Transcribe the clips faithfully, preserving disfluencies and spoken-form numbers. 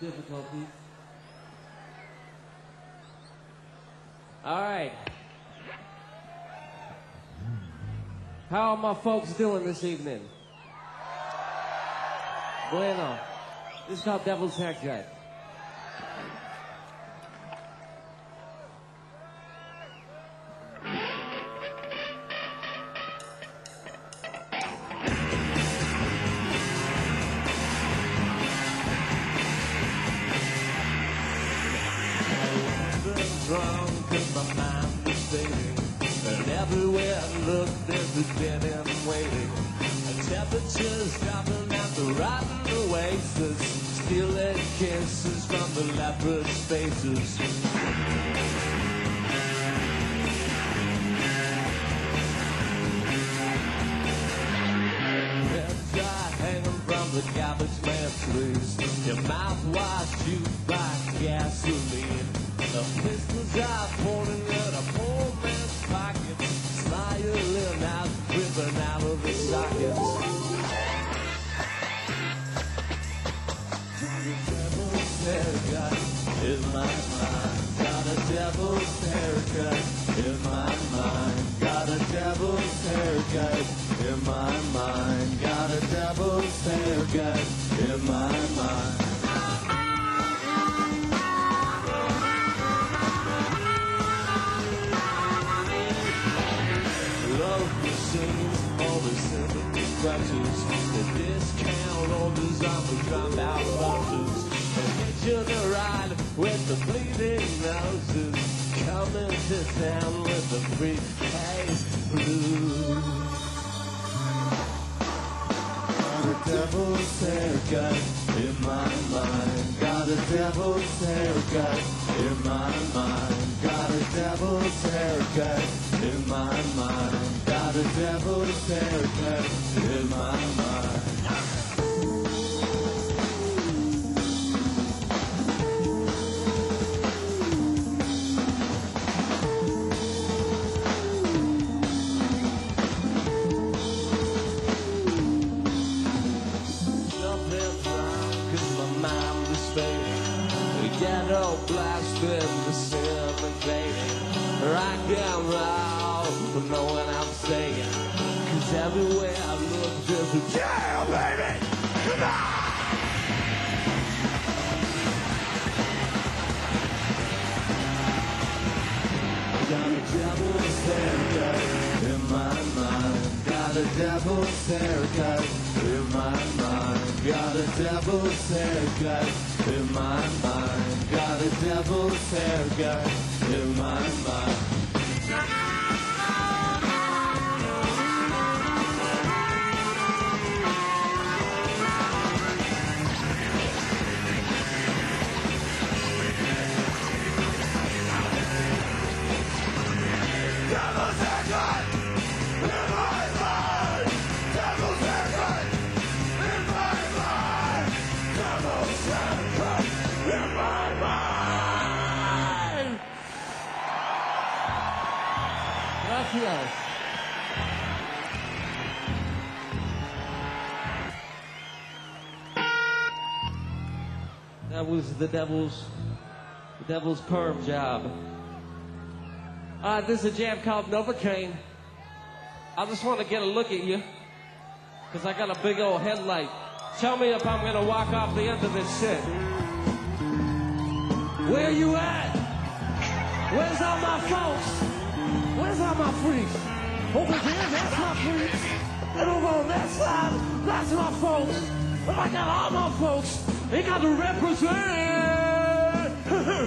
difficulties. All right. How are my folks doing this evening? Bueno. This is called Devil's Haircut. Drunk and my mind is fading, and everywhere I look there's a dead end waiting. The temperature's dropping at the rotten oasis, stealing kisses from the leprous faces. Heads are hanging from the garbage man trees, your mouthwash used by gasoline. The pistols are pointing at a poor man's pockets, smiling out, dripping out of the sockets. Devil's haircut in my mind, got a devil's haircut in my mind, got a devil's haircut in my mind, got a devil's haircut in my mind. All the sympathy crutches, the discount orders on the dropout buses, and hitching a ride with the bleeding noses, coming to town with the briefcase blues. Got a devil's haircut in my mind, got a devil's haircut in my mind, got a devil's haircut in my mind, got a devil's haircut in my mind. Nothing's wrong 'cause my mind is fading, the ghetto blasting, the sin invading, rock and roll, but know what I'm saying, 'cause everywhere I look there's a jail, baby, come on! Got a devil's haircut in my mind, got a devil's haircut in my mind, got a devil's haircut in my mind, got a devil's haircut in my mind. Devil's haircut in my mind, devil's haircut in my mind, devil's haircut in my mind. Gracias. That was the devil's, the devil's perm job. Uh, this is a jam called Novocaine. I just want to get a look at you, because I got a big old headlight. Tell me if I'm going to walk off the end of this shit. Where you at? Where's all my folks? Where's all my freaks? Over there, that's my freaks. And over on that side, that's my folks. And I got all my folks. They got to represent.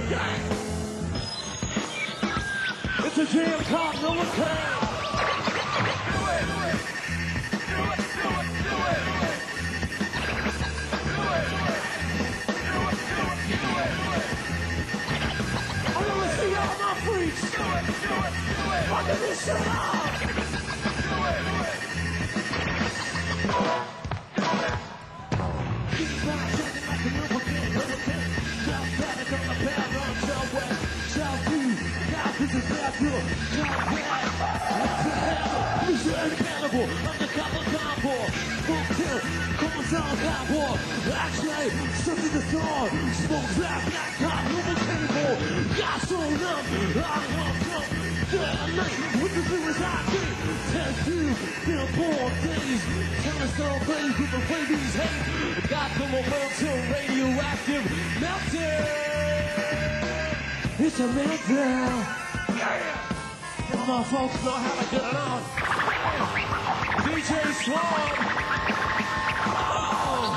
It's a jam called Novocaine. Do it, do it, do it, do it, do it. Do it, do it, do it, do it, do it. I wanna see all my freaks. Do it, do it, do it. Fucking this shit up. Do it, do it. Keep on checking out the Novocaine, Novocaine. Shout panic on the bad run, shout wet, shout blue. Now this is that good. Shout bad. What's the hell? Mister Cannibal, undercover combo. Full kill, comes on that war. Actually, something the dawn. Smoke black, black hot, over cable. Got so numb, I woke up that night with the things I did. Test you, still born days. Telling blaze with the babies hate. Got the momentum, radioactive melting. It's a meltdown. Yeah. All my folks know how to get it on. D J Swan. Oh.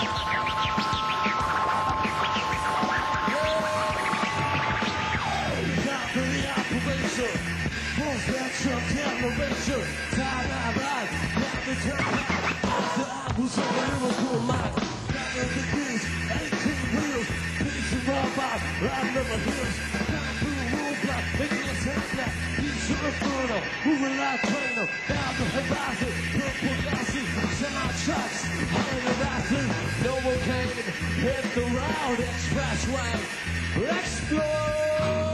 Got for the operation. Pulls that truck down the racer. Tie that ride. Down the turnpike. The apples of a lyrical mind. Down in the beach. eighteen wheels. Beats and robots. Riding up the hills. Down through the roadblock. Making a sound black. Beats to the furrow. Moving like trainer. Down the horizon. Purple glasses. Semi-trucks. Hanging the rising. No one came. Hit the round. Expressway. Explode.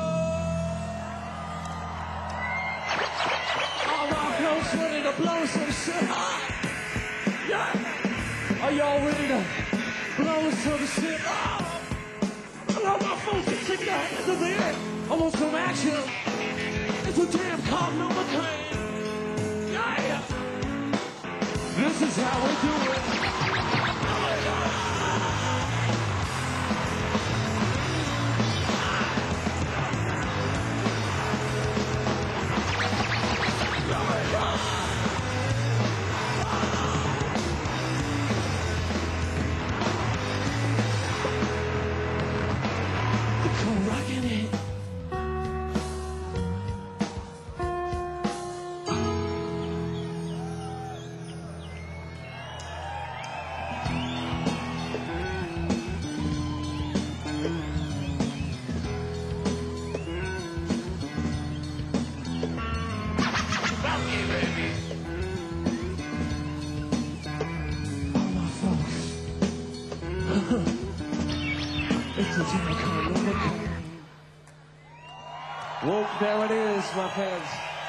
All my folks ready to blow some shit up. Yeah. Are y'all ready to blow some shit up? All my folks to stick their hands in the air. I want some action. It's a damn called number three. Yeah. This is how we do it. Well, there it is, my fans.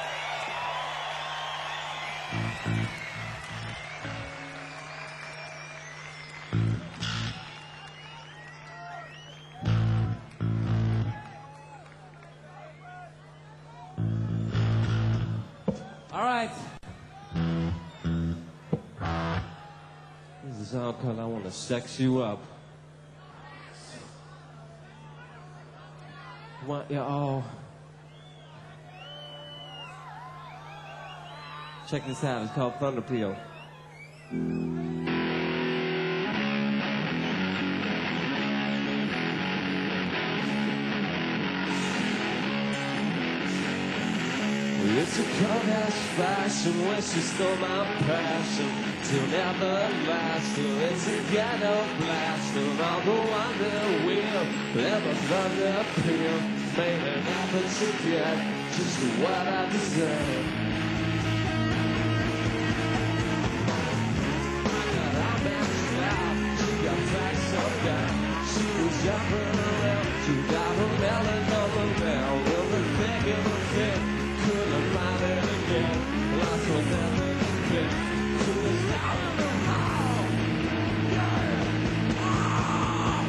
All right. This is a song called I Want to Sex You Up. Want you all. Check this out, it's called Thunder Peel. It's a cold-ass fashion when she stole my passion till never last. It's a ghetto blast and all the wonder wheel. Never thunder peel, maybe never to get just what I deserve. She was jumping around, she got a melon on the down. Well, the thing in the fit, couldn't find it again. Lost her melon again. She was down in the hall. Yeah. Oh.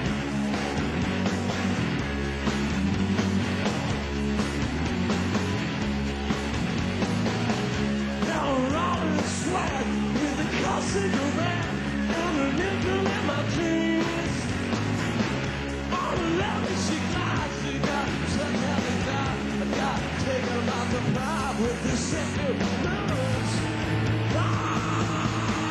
Now I'm rolling swag with a cold cigarette and a nickel in my jeans. With the second moves. Ah!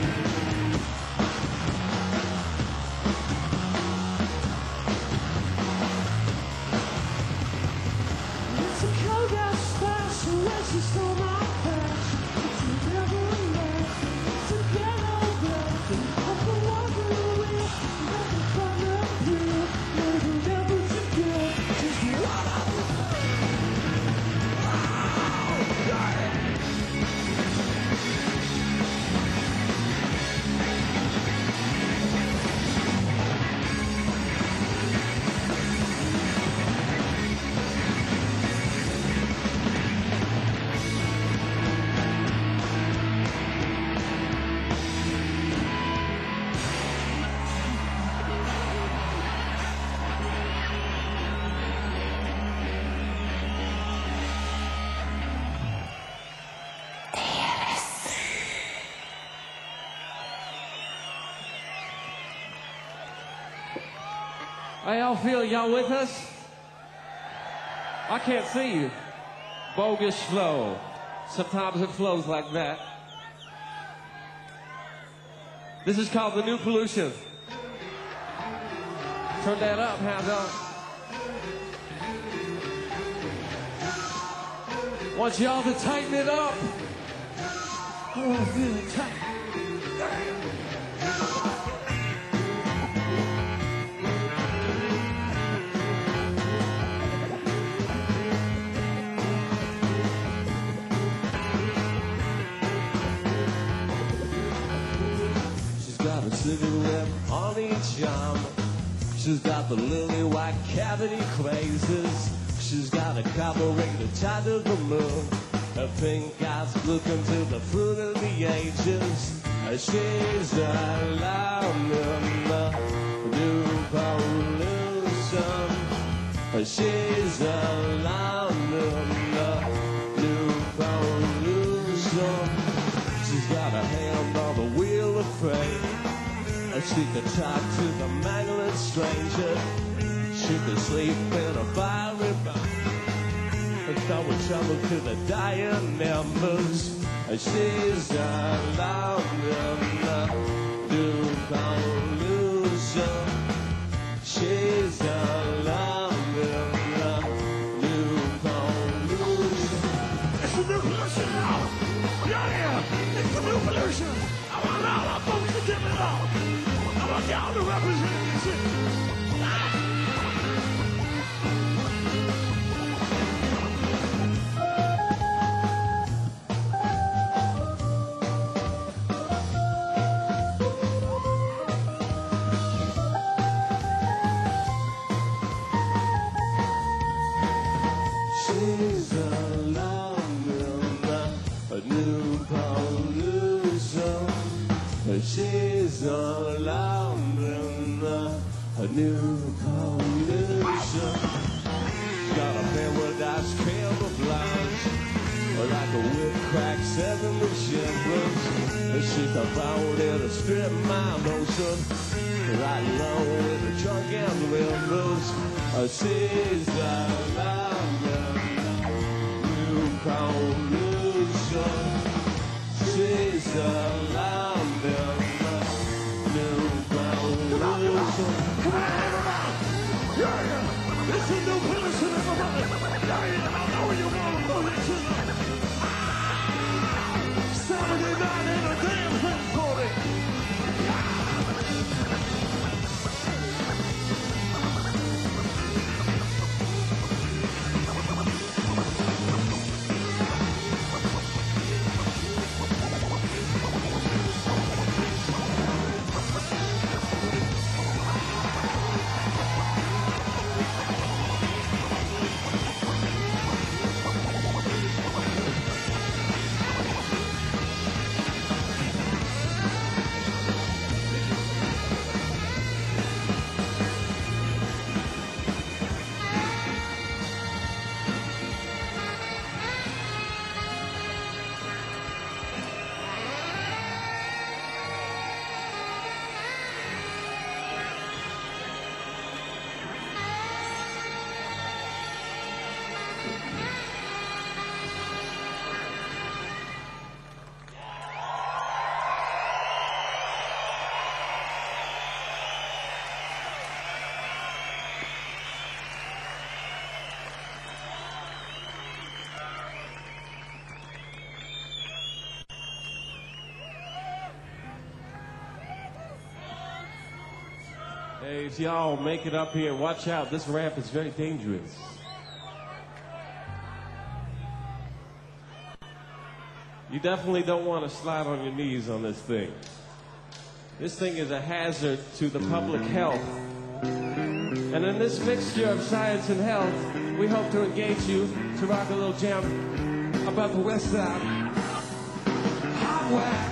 It's a cold ass fashion when she stole my passion. It's a never left. It's a ghetto blessing. I'm the wonder wheel. Never thunder peel. Maybe never forget just what I was. How y'all feel? Y'all with us? I can't see you. Bogus flow. Sometimes it flows like that. This is called The New Pollution. Turn that up, hands up. Want y'all to tighten it up. I want to feel it tight. She's got a cigarette on each arm. She's got the lily white cavity crazes. She's got a carburetor tied to the moon. Her pink eyes look into the fruit of the ages. She's a London new pollution. She's a London new pollution. She's got a hand on the wheel of fate. She could talk to the mangling stranger. She could sleep in a fiery box and throw a trouble to the dying embers. She's a London new pollution. She's a London new pollution. It's the new pollution now. Yeah, yeah. It's the new pollution. I want all our folks to give it all. I want y'all to represent this city. She's a London new pollution. She's a London a new pollution. Got a paradise camouflage, like a whip crack seven with shivers. She can found in a strip mile motion, right along with the trunk and the rivers. She's a London new pollution. She's a London new pollution. Come on, everybody! Yeah, yeah! It's a new pollution, everybody! Yeah, yeah! I know you want to move it to the seventy-nine in a damn thing party! Hey, if y'all make it up here, watch out. This ramp is very dangerous. You definitely don't want to slide on your knees on this thing. This thing is a hazard to the public health. And in this mixture of science and health, we hope to engage you to rock a little jam about the West Side. Hot wax.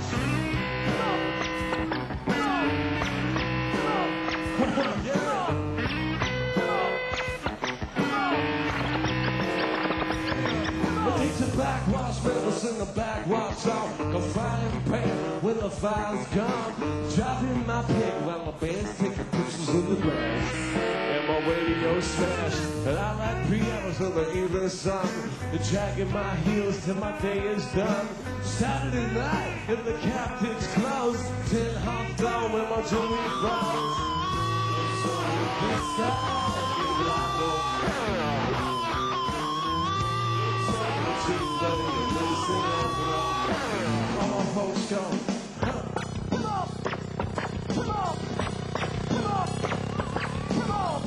Backwash rivers in the backwash song, confined pan when the fire's gone. Driving my pig while the band's taking pictures of the grass. And piano smash. And I like pianos on the evening sun. Dragging my heels till my day is done. Saturday night in the captain's clothes. Ten half down with my jewelry rose. This time, give it up, go. All my folks go. Come on, come on, come on, come on.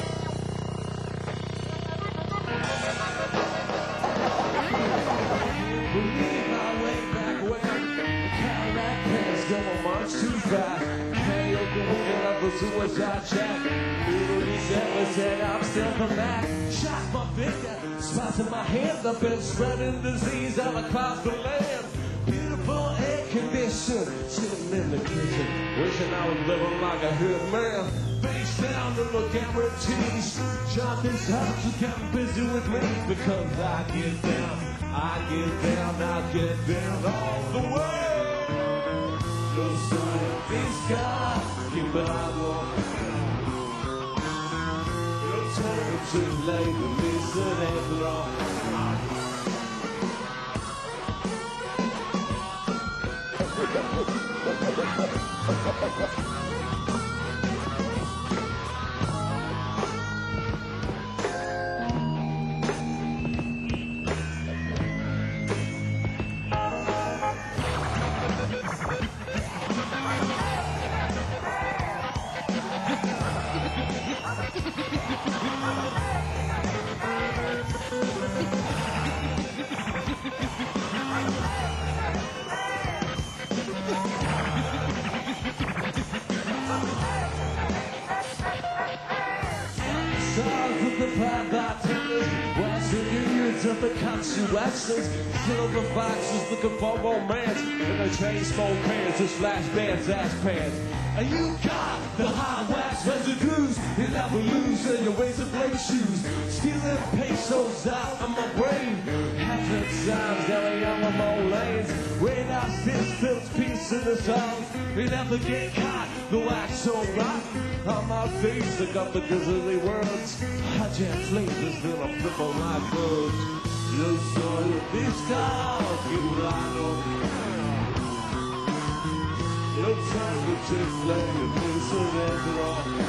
Believe my way back when the Cadillac pants going much too fast. Hey, open window of the suicide jack. Little December said I'm still the back. Shot my finger, spots in my hand. I've been spreading disease all across the land. Beautiful air condition, sitting in the kitchen, wishing I was living like a hood man. Face down to look guarantees. Jonathan's house is getting busy with me because I get down, I get down, I get down all the way. No sun in the sky, keep it on. No time to late to listen and wrong. Of the consequences, silver foxes looking for romance, and the chain smoke pants, just flash bands, ass pants. And you got the hot wax residues, you never lose in your razor blade shoes. Stealing pesos out of my brain, half the times down the Alamo lanes. Rain out systems, peace in the songs, we never get caught, the wax so rotten. On my face, I got the grisly words. I jam flavors, then I flip on my birds. Yo soy artista, cubano. Yo tengo chifle, yo pienso dentro.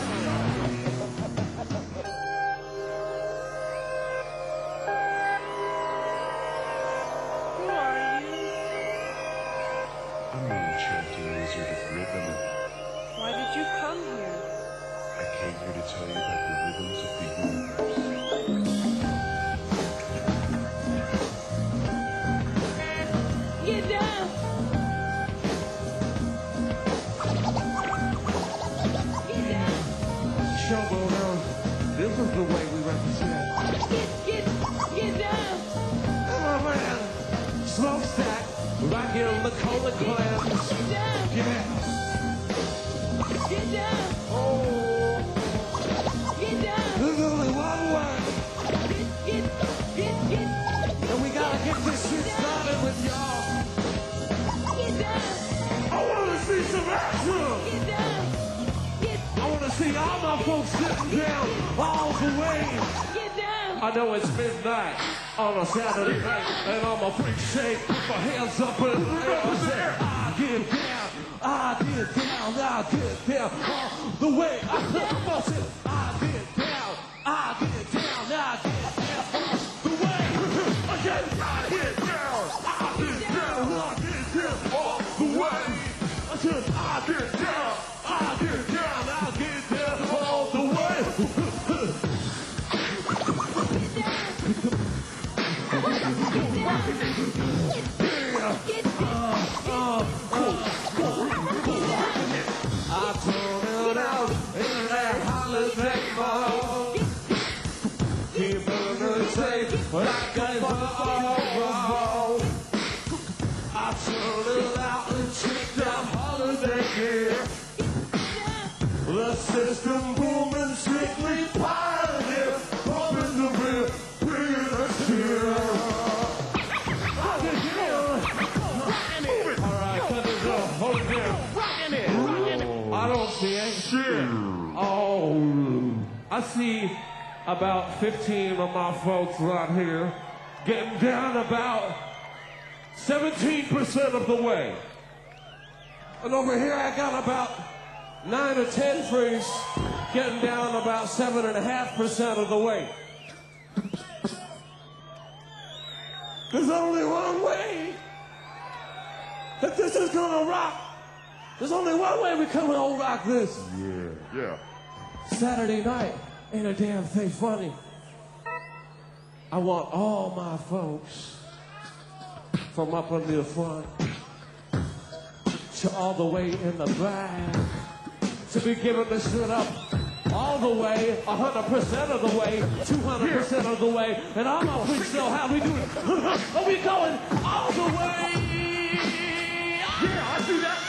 Who are you? I'm the enchanting wizard of rhythm. Why did you come here? I came here to tell you about the rhythms of the universe. Get down! Get down! Showboat, this is the way we represent. Get, get, get down! Oh man, smokestack, right here on the Cola Clan. Get down! Yeah. Get down! Oh, Get down! there's only one way, Get, get, get, get! and we gotta get this shit started with y'all. Get down! I wanna see some action. Get down! Get, I wanna see all my folks sitting down all the way. get down! I know it's midnight on a Saturday night, and I'm a freak shake, put my hands up in the air. I say, I get down, I get down, I get down all the way. I come on, say, I get down, I get down, I get down all the way. I get, I get down, I get down, I get down all the way. I said, I get down, I get down, I get down all the way. I turn it out in that holiday mode. Keep on the tape like I fall. I turn it out and check that holiday gear. The system booming, strictly positive. Open the rear, bring us here. I can hear it. All right, cut this off. Hold it down. I don't see ain't shit. Oh, I see about fifteen of my folks right here, getting down about seventeen percent of the way. And over here I got about nine or ten freaks getting down about seven and a half percent of the way. There's only one way that this is gonna rock. There's only one way we can all rock this. Yeah, yeah. Saturday night, ain't a damn thing funny. I want all my folks from up in the front to all the way in the back to be giving this shit up all the way, one hundred percent of the way, two hundred percent of the way, and I'm gonna freak so how we do it. Are we going all the way? Yeah, I do that.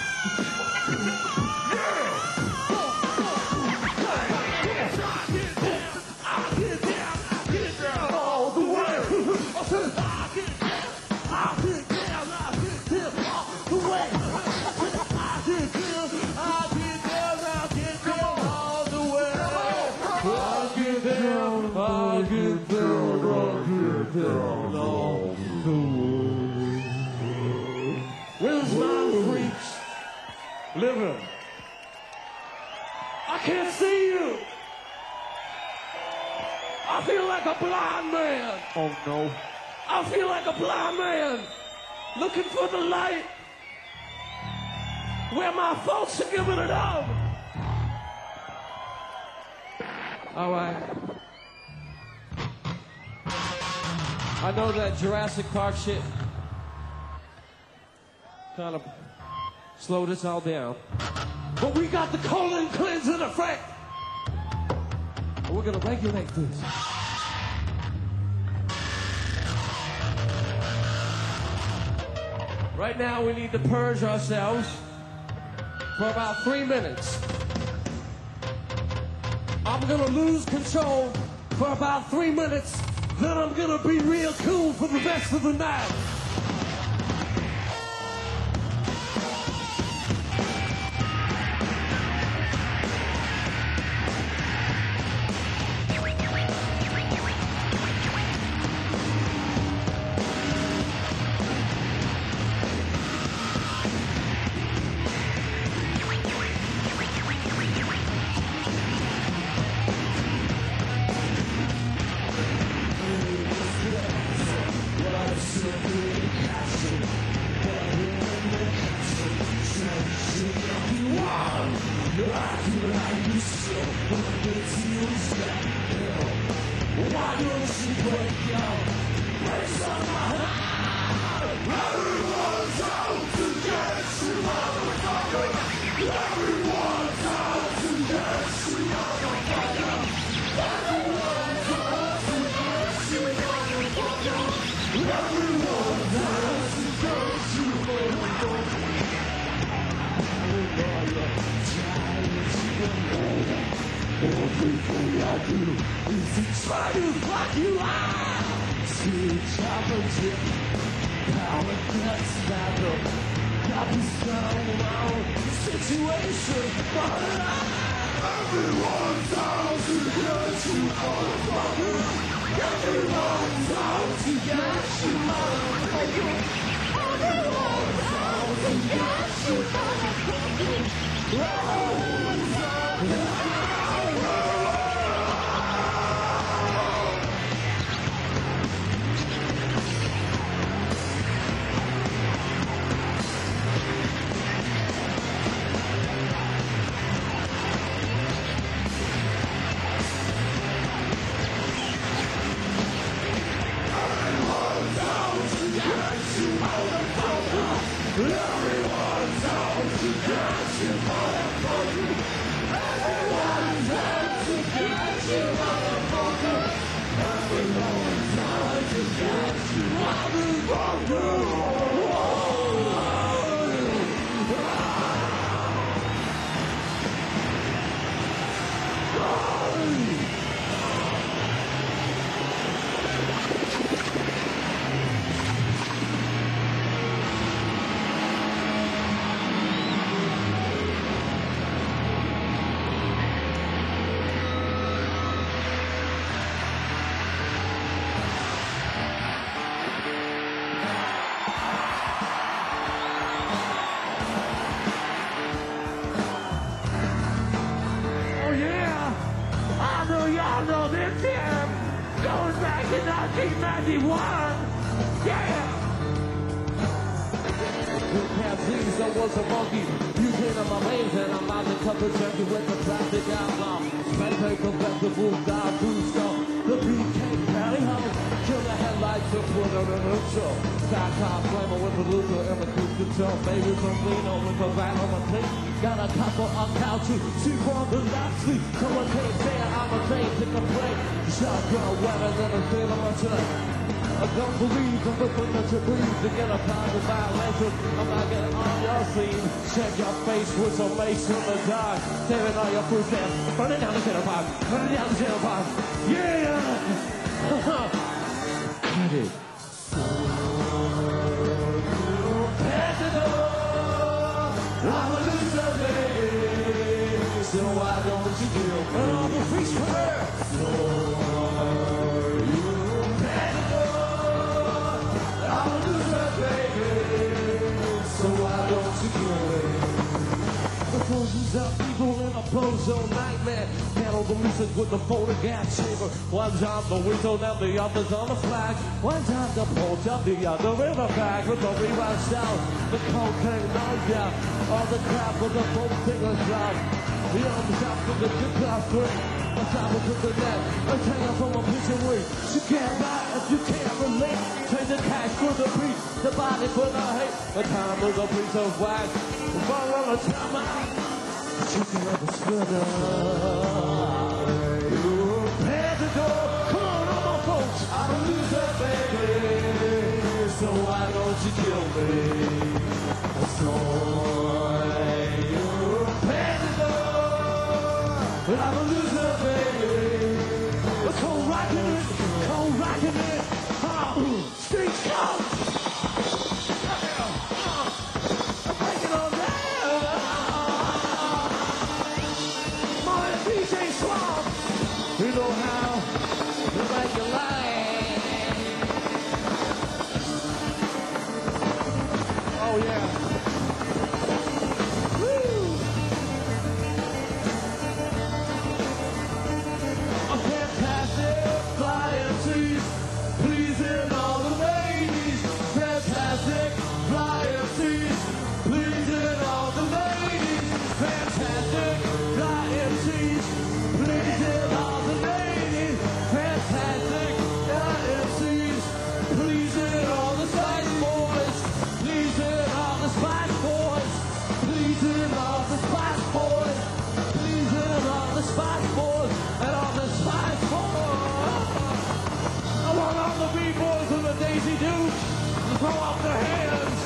I'll get down, I'll get down all the way. Where's my freaks living? I can't see you. I feel like a blind man. Oh no. I feel like a blind man looking for the light where my folks are giving it up. All right. I know that Jurassic Park shit kind of slowed us all down. But we got the colon cleansing effect. And we're gonna regulate this. Right now we need to purge ourselves for about three minutes. I'm gonna lose control for about three minutes. Then I'm gonna be real cool for the rest of the night. know y'all know this jam. Goes back to nineteen ninety-one. Yeah. Cassius, I was a monkey. You came on my waves and I'm out to cover junkie with the plastic outlaw. Spread paper, left the wolf, die, boost on. The beat came carry home. Kill the headlights and put on a neutral. Sky car flamer with the looper and the cruise control. Baby from Leno with a van on my plate. Got a couple on couches. She from the last sleep. Come on, take fair, I'm a train, take a break. Shotgun weather than a feel of my chest. I don't believe in the thing that you breathe to get a private violation. I'm not getting on your scene. Check your face with some mace in the dark. Tearing all your food stamps. Burn it down the center pipe. Burn it down the center pipe. Yeah! Cut it. I'm a loser, baby. So why don't you deal? And all the freaks for her. Closes up, evil in a bozo nightmare. Handle the music with the phonograph chamber. One time the whistle, now the other's on the flag. One time the pulse up, the other in the bag. With the rewind sound, the cocaine knocked down. All the crap with the folk fingers drop. The arms out with the good class three. A time to the net, a tail from a picture weight. You can't buy if you can't relate. Trade the cash for the beat, the body for the hate. The time is a piece of wax. Fall on the time out. Chicken of the spinner. You pay the door. Come on, all my folks. I'm a loser, baby. So why don't you kill me? So you pay the door. I'm a loser, baby. Let's go rockin' it. Go rockin' it. Oh, streets come. You know how you like your life. Oh yeah. Woo! A fantastic flying trees, pleasing all the ladies. Fantastic flying trees, pleasing all the ladies. Fantastic flying trees, pleasing all the ladies. Fantastic M Cs, pleasing all the Spice Boys, pleasing all the Spice Boys, pleasing all the Spice Boys, pleasing all the Spice Boys, and all the Spice Boys. I want all the B-boys and the Daisy Dukes to throw up their hands.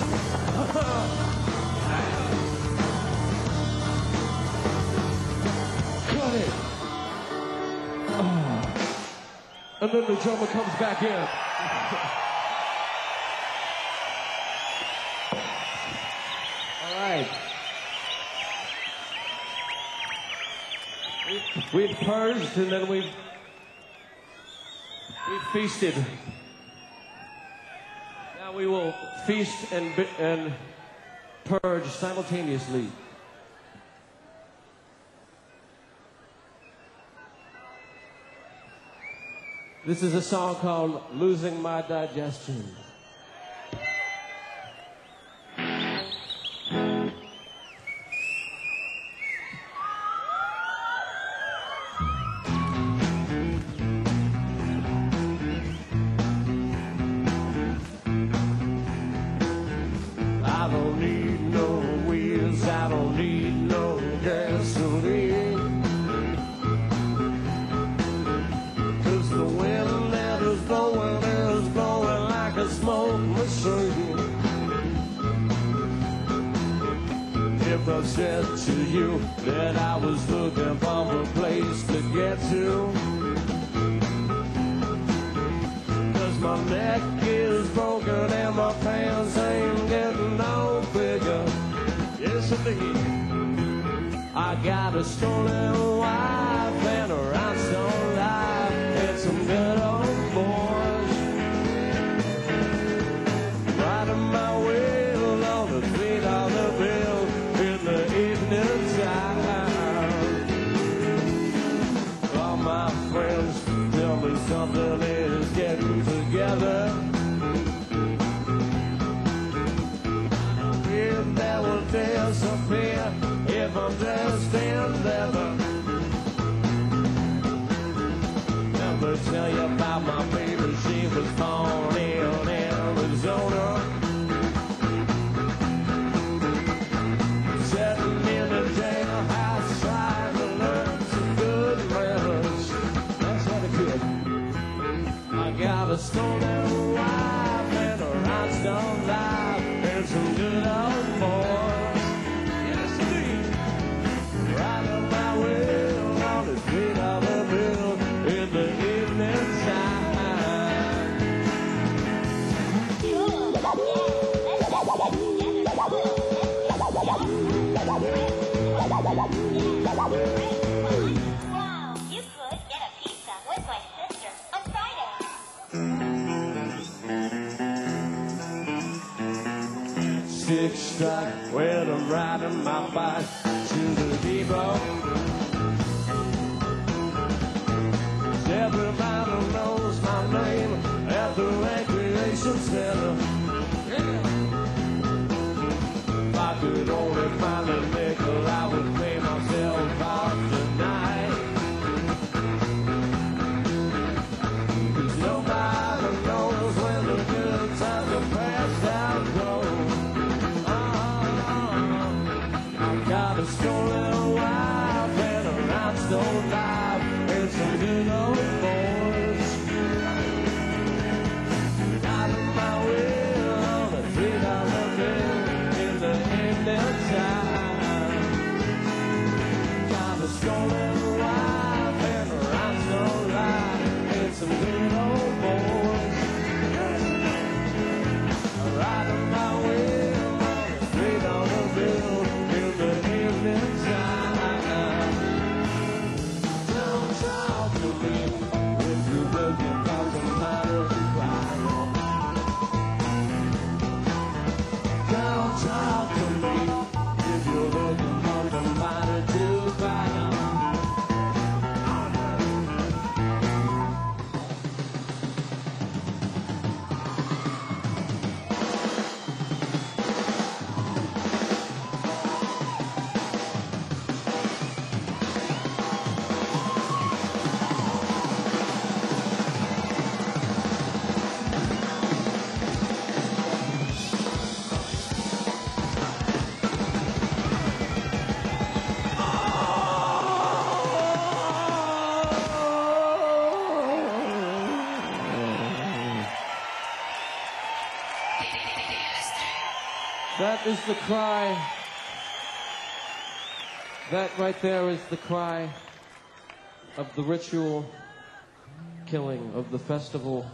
Cut it. And then the drummer comes back in. All right. We, we've purged and then we've, we've feasted. Now we will feast and, and purge simultaneously. This is a song called Losing My Digestion. I don't need no wheels, I don't need no gasoline. Smoke machine. If I said to you that I was looking for a place to get to, 'cause my neck is broken and my pants ain't getting no bigger. Yes, indeed. I got a stolen wife and a rhinestone life and some good old boys. My will on the three dollar bill in the evening time. All my friends tell me something is getting together. If that will disappear, if I'm just in leather. Let me tell you about my baby, she was born in Arizona. Sitting in the jailhouse trying to learn some good manners. That's how the kid. I got a stolen wife and a rhinestone life and some good old boys. Yes, indeed. Riding my wheel on the three dollar bill in the evening time. Wow, you could get a pizza with my sister on Friday. Six strike when I'm riding my bike to the depot. Everybody knows my name at the recreation center. If I could only find a nickel, I would pay myself off tonight. 'Cause nobody knows when the good times are past out gold. Uh-huh. I've got a stolen wife and a rhinestone life and some good old boys. Riding my wheel on a three dollar bill in the evening time. Got a stolen wife and a rhinestone life and some good old boys. Riding my wheel on a three dollar bill in the evening time. Don't talk to me if you're looking for somebody to cry on. Don't talk to me if you're looking for somebody to cry on. That is the cry. That right there is the cry of the ritual killing of the festival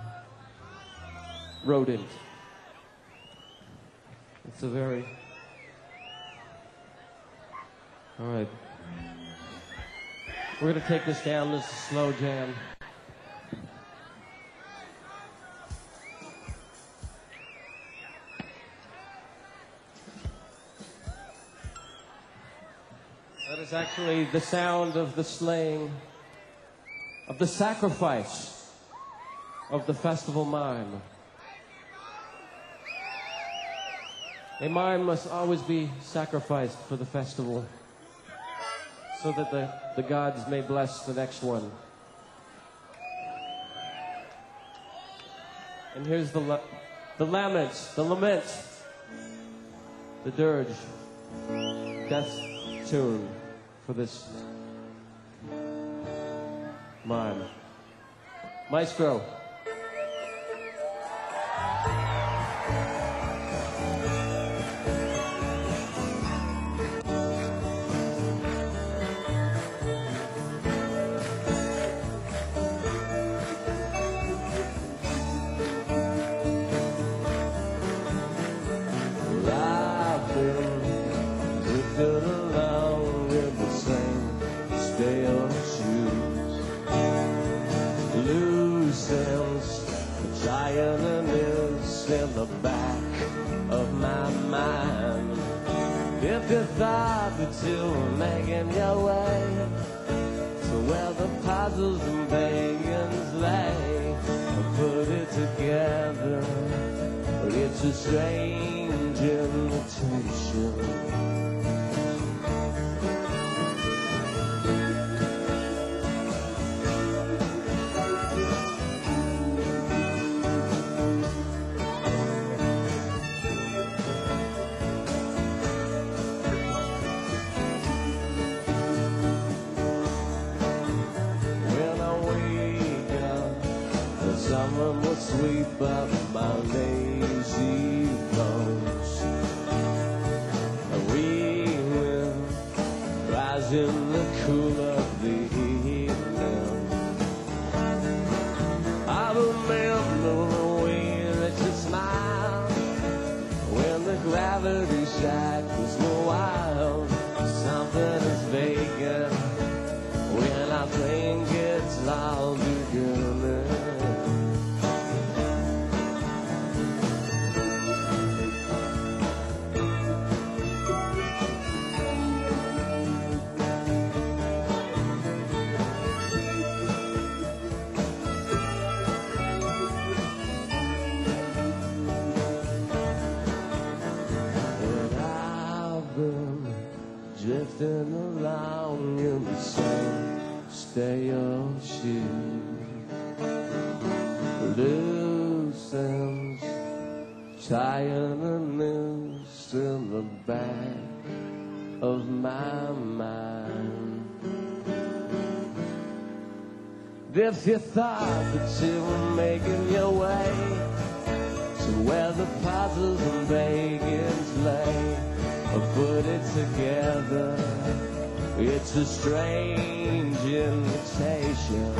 rodent. It's a very... All right. We're going to take this down. This is a slow jam. That is actually the sound of the slaying, of the sacrifice of the festival mime. A mime must always be sacrificed for the festival so that the, the gods may bless the next one. And here's the, la the lament, the lament, the dirge, death tune for this mime. Maestro. In the back of my mind, if you thought that you were making your way to where the puzzles and pagans lay, put it together. It's a strange invitation. Someone will sweep up my lazy bones. We will rise in the cool of the evening. I remember the way that you smiled when the gravity shack was wild. Something is vacant when I think it's all beginning. Drifting along in the same stereo sheet, loose ends tying a noose in the back of my mind. If you thought that you were making your way to where the puzzles and pagans lay, put it together, it's a strange invitation.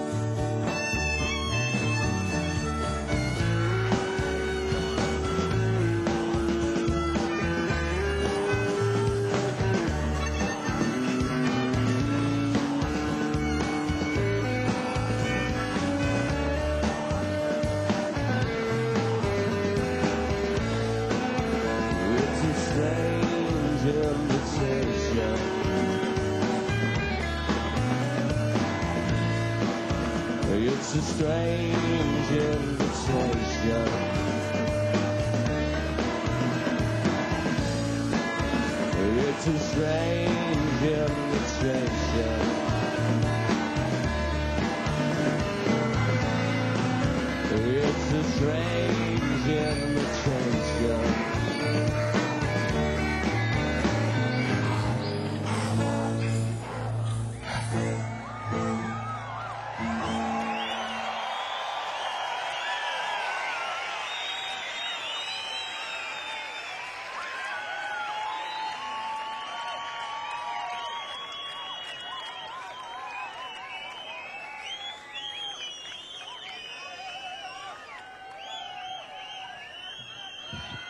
It's a strange invitation. It's a strange invitation. It's a strange invitation.